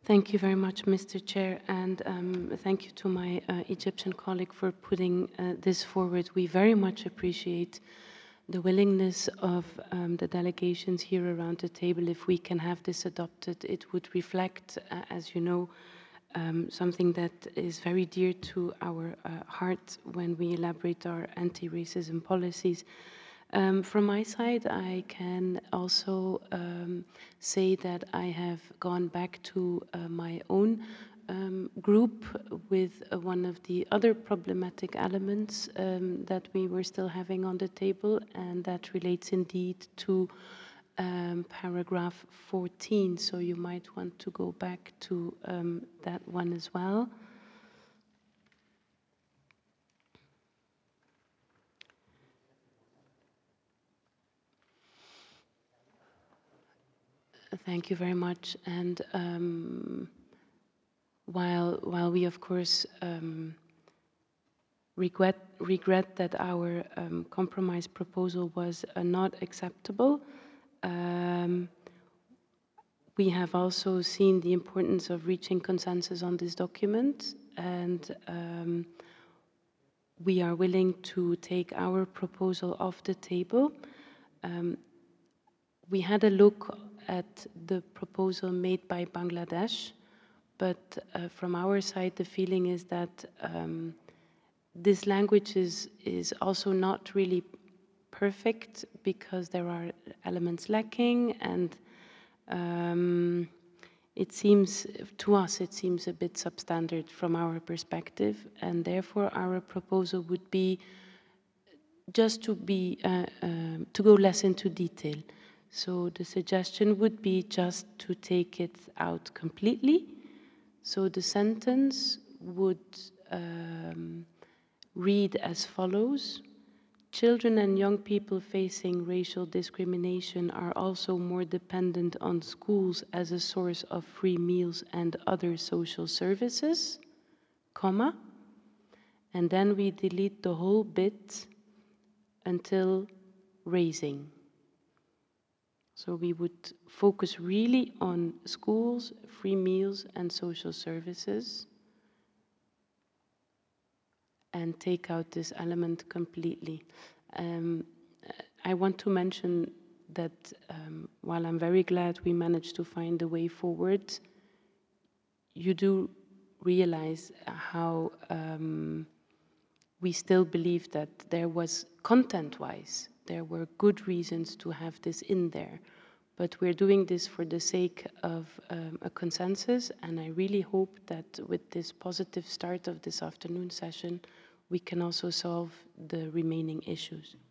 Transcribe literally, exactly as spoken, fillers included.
Thank you very much, Mister Chair, and um, thank you to my uh, Egyptian colleague for putting uh, this forward. We very much appreciate the willingness of um, the delegations here around the table. If we can have this adopted, it would reflect, uh, as you know, um, something that is very dear to our uh, heart when we elaborate our anti-racism policies. Um, from my side, I can also um, say that I have gone back to uh, my own um, group with uh, one of the other problematic elements um, that we were still having on the table, and that relates indeed to um, paragraph fourteen. So you might want to go back to um, that one as well. Thank you very much. And um, while while we of course um, regret regret that our um, compromise proposal was uh, not acceptable, um, we have also seen the importance of reaching consensus on this document, and um, we are willing to take our proposal off the table. Um, we had a look at the proposal made by Bangladesh, but uh, from our side, the feeling is that um, this language is, is also not really perfect because there are elements lacking, and um, it seems, to us, it seems a bit substandard from our perspective, and therefore our proposal would be just to be, uh, um, to go less into detail. So the suggestion would be just to take it out completely. So the sentence would um, read as follows: children and young people facing racial discrimination are also more dependent on schools as a source of free meals and other social services, comma, and then we delete the whole bit until raising. So we would focus really on schools, free meals, and social services, and take out this element completely. Um, I want to mention that um, while I'm very glad we managed to find a way forward, you do realize how um, we still believe that there was, content-wise, there were good reasons to have this in there. But we're doing this for the sake of um, a consensus, and I really hope that with this positive start of this afternoon session, we can also solve the remaining issues.